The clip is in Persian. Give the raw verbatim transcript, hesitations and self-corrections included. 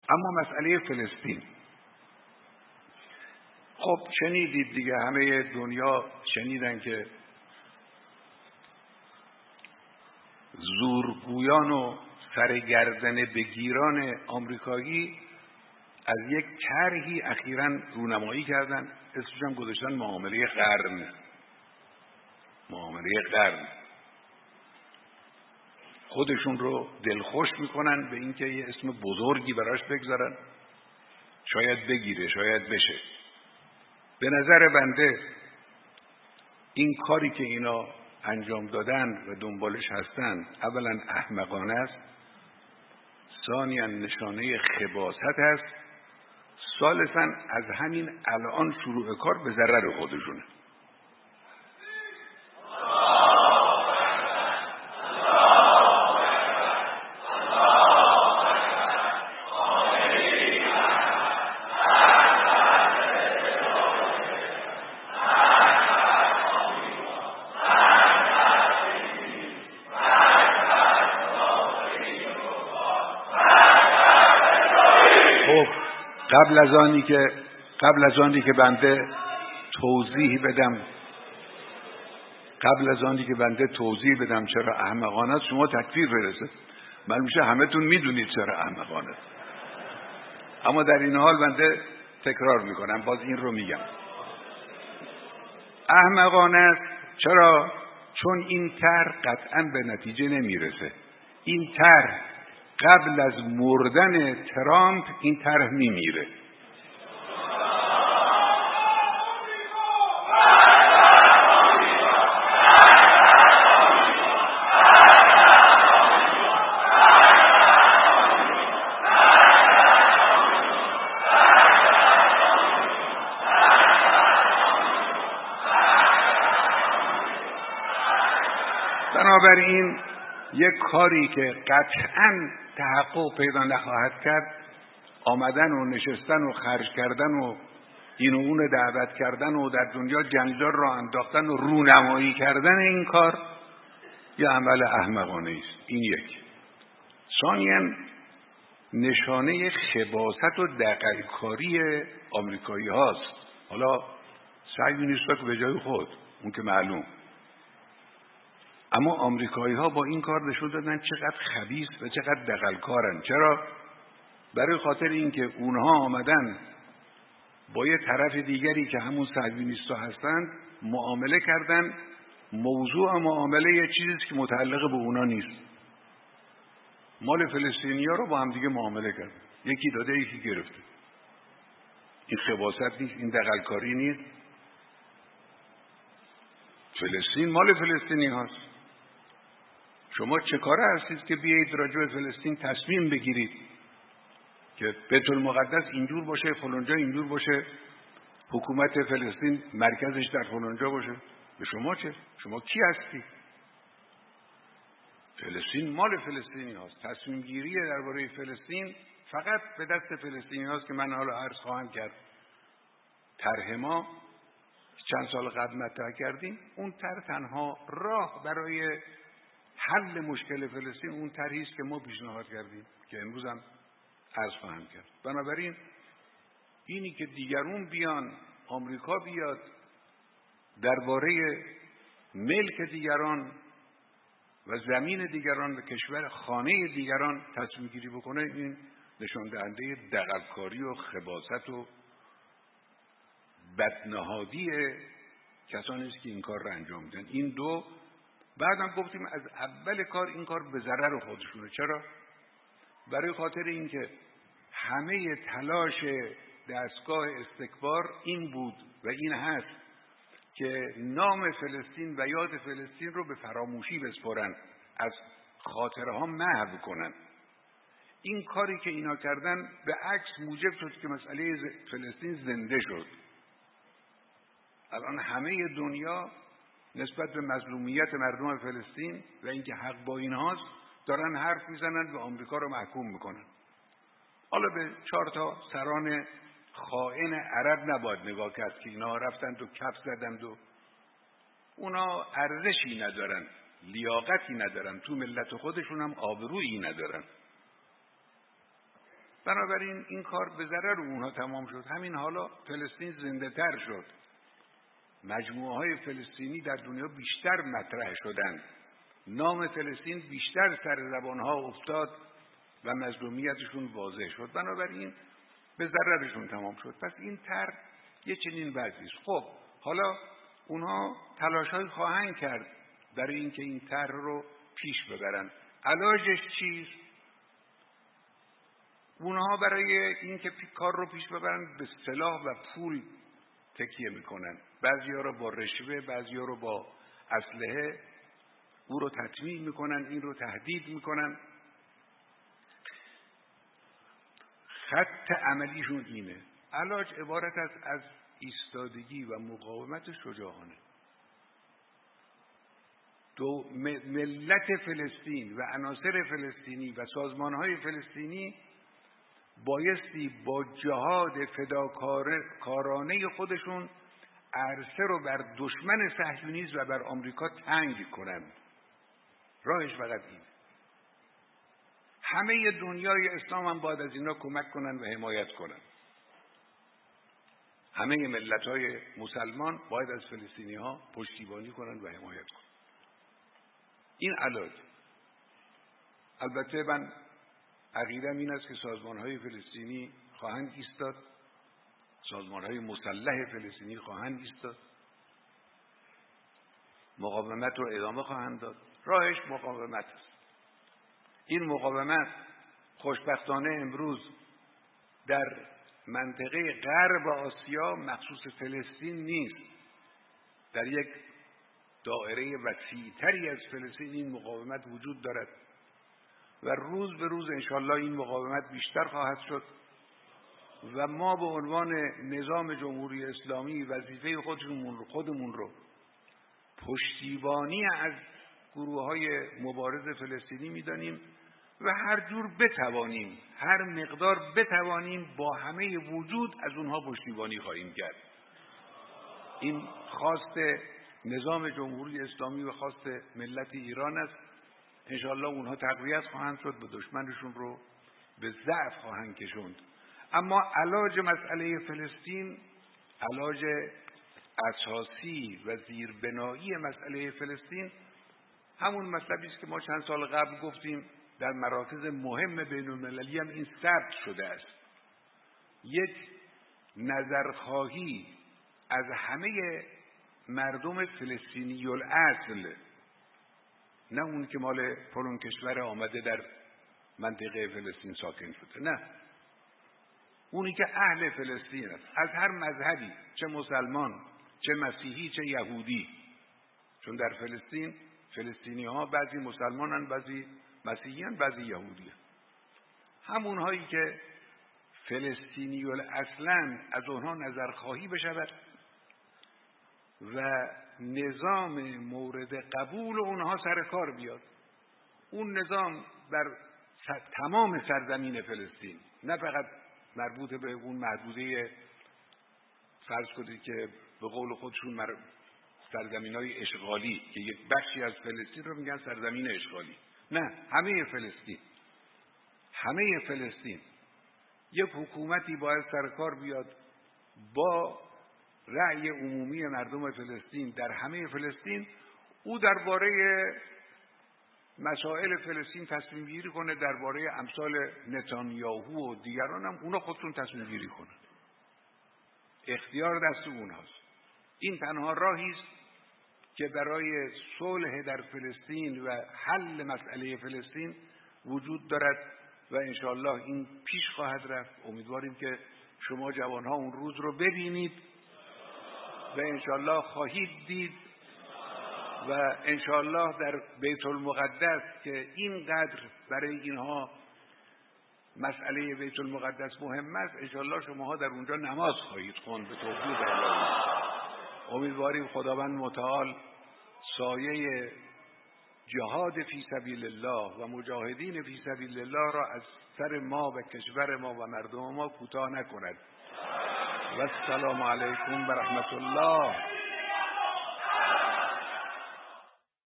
اما مسئله فلسطین، خب شنیدید دیگه، همه دنیا شنیدن که زورگویان و سرگردن بگیران آمریکایی از یک طرحی اخیراً رونمایی کردن، اسمش هم گذاشتن معامله قرن. معامله قرن خودشون رو دلخوش میکنن به اینکه یه اسم بزرگی براش بگذارن، شاید بگیره، شاید بشه. به نظر بنده این کاری که اینا انجام دادن و دنبالش هستن، اولا احمقانه است، ثانیاً نشانه خباثت است، ثالثاً از همین الان شروع کار به ضرر خودشونه. قبل از آنی که قبل از آنی که بنده توضیح بدم قبل از آنی که بنده توضیح بدم چرا احمقانه است، شما تکفیر برسه. معلوم میشه همتون میدونید چرا احمقانه است، اما در این حال بنده تکرار میکنم، باز این رو میگم. احمقانه است چرا؟ چون این طرح قطعا به نتیجه نمیرسه. این طرح قبل از مردن ترامپ این طرح میمیره. بنابراین یک کاری که قطعاً تحقق پیدا نخواهد کرد، آمدن و نشستن و خرج کردن و این و اون دعوت کردن و در دنیا جنجال را انداختن و رونمایی کردن این کار یه عمل احمقانه است. این یک. ثانیاً نشانه خباثت و دغل‌کاری آمریکایی هاست. حالا صهیونیست‌ها که به جای خود، اون که معلوم، اما آمریکایی ها با این کار نشون دادن چقدر خبیث و چقدر دغل‌کارن. چرا؟ برای خاطر اینکه اونها آمدن با یه طرف دیگری که همون صهیونیست‌ها هستند معامله کردن. موضوع معامله یه چیزی که متعلق به اونا نیست. مال فلسطینی‌ها رو با هم دیگه معامله کردن، یکی داده یکی گرفته. این خباثت نیست؟ این دغل‌کاری نیست؟ فلسطین مال فلسطینی هاست. شما چه کاره هستید که بیایید راجع به فلسطین تصمیم بگیرید که بیت المقدس اینجور باشه، فلانجا اینجور باشه، حکومت فلسطین مرکزش در فلانجا باشه؟ به شما چه؟ شما کی هستی؟ فلسطین مال فلسطینی هاست. تصمیم گیری درباره فلسطین فقط به دست فلسطینی هاست که من حالا عرض خواهم کرد. طرح ما چند سال قبل مطرح کردیم، اون طرح تنها راه برای حل مشکل فلسطین اون طرحی است که ما پیشنهاد کردیم که امروز هم عرض خواهم کرد. بنابراین اینی که دیگرون بیان، آمریکا بیاد درباره ملک دیگران و زمین دیگران و کشور خانه دیگران تصمیم گیری بکنه، این نشان دهنده دغل‌کاری و خباثت و بدنهادی کسانی است که این کار را انجام میدن. این دو. بعدم گفتیم از اول کار این کار به ضرر خودشونه. چرا؟ برای خاطر اینکه همه تلاش دستگاه استکبار این بود و این هست که نام فلسطین و یاد فلسطین رو به فراموشی بسپرن، از خاطره ها محو کنن. این کاری که اینا کردن به عکس موجب شد که مسئله فلسطین زنده شد. الان همه دنیا نسبت به مظلومیت مردم فلسطین و اینکه حق با اینهاست دارن حرف میزنن و آمریکا رو محکوم میکنن. حالا به چهار تا سران خائن عرب نباید نگاه کرد که اینا رفتند و کف زدند و اونا ارزشی ندارن، لیاقتی ندارن، تو ملت خودشون هم آبرویی ندارن. بنابراین این کار به ضرر اونها تمام شد. همین حالا فلسطین زنده تر شد، مجموعه های فلسطینی در دنیا بیشتر مطرح شدند، نام فلسطین بیشتر سر زبانها افتاد و مظلومیتشون واضح شد، بنابراین به ضررشون تمام شد. پس این طرح یه چنین وضعی است. خب حالا اونها تلاش‌های خواهند کرد برای اینکه این طرح رو پیش ببرن. علاجش چیست؟ اونها برای اینکه کار رو پیش ببرن به سلاح و پول تکیه میکنن. بعضی‌ها رو با رشوه، بعضی‌ها رو با اسلحه او رو تطمیع میکنن، این رو تهدید میکنن. خط عملیشون اینه. علاج عبارت است از ایستادگی و مقاومت شجاعانه. دو ملت فلسطین و عناصر فلسطینی و سازمانهای فلسطینی بایستی با جهاد فداکارانه خودشون عرصه رو بر دشمن صهیونیسم و بر آمریکا تنگ کنند. راهش فقط این. همه دنیای اسلام هم باید از اینا کمک کنن و حمایت کنن. همه ملت‌های مسلمان باید از فلسطینی‌ها پشتیبانی کنن و حمایت کنن. این علاج. البته من عقیده‌ام این است که سازمان‌های فلسطینی خواهند ایستاد، سازمان‌های مسلح فلسطینی خواهند ایستاد، مقاومت رو ادامه خواهند داد. راهش مقاومت است. این مقاومت خوشبختانه امروز در منطقه غرب آسیا مخصوص فلسطین نیست. در یک دایره وسیع‌تری از فلسطین این مقاومت وجود دارد و روز به روز انشالله این مقاومت بیشتر خواهد شد و ما به عنوان نظام جمهوری اسلامی وظیفه خودمون خودمون رو پشتیبانی از گروه‌های مبارز فلسطینی می‌دانیم و هر جور بتوانیم، هر مقدار بتوانیم با همه وجود از اونها پشتیبانی خواهیم کرد. این خواست نظام جمهوری اسلامی و خواست ملت ایران است. انشاءالله اونها تقویت خواهند شد، به دشمنشون رو به ضعف خواهند کشوند. اما علاج مسئله فلسطین، علاج اساسی و زیربنایی مسئله فلسطین همون مطلبی است که ما چند سال قبل گفتیم، در مراکز مهم بین المللی هم این ثبت شده است. یک نظرخواهی از همه مردم فلسطینی الاصل، نه اون که مال فلان کشور آمده در منطقه فلسطین ساکن شده، نه، اونی که اهل فلسطین است، از هر مذهبی، چه مسلمان، چه مسیحی، چه یهودی. چون در فلسطین فلسطینی ها بعضی مسلمانن، بعضی مسیحیان، بعضی یهودی. همون هایی که فلسطینی اصلا از اونها نظرخواهی بشود و نظام مورد قبول اونها سر کار بیاد. اون نظام بر تمام سرزمین فلسطین، نه فقط مربوط به اون محدوده فرض کنید که به قول خودشون سرزمین‌های اشغالی که یک بخشی از فلسطین رو میگن سرزمین اشغالی، نه، همه فلسطین، همه فلسطین. یک حکومتی باید سر کار بیاد با رأی عمومی مردم فلسطین در همه فلسطین، او درباره مسائل فلسطین تصمیم گیری کنه، درباره امثال نتانیاهو و دیگران هم اونا خودشون تصمیم گیری کنن. اختیار دست اونهاست. این تنها راهی است که برای صلح در فلسطین و حل مسئله فلسطین وجود دارد و انشاءالله این پیش خواهد رفت. امیدواریم که شما جوانها اون روز رو ببینید و انشاءالله خواهید دید و انشاءالله در بیت المقدس که اینقدر برای اینها مسئله بیت المقدس مهم است، انشاءالله شماها در اونجا نماز خواهید خوند به توفیق الهی. امیدواریم خداوند متعال سایه جهاد فی سبیل الله و مجاهدین فی سبیل الله را از سر ما و کشور ما و مردم ما کوتاه نکند. و السلام علیکم و رحمت الله.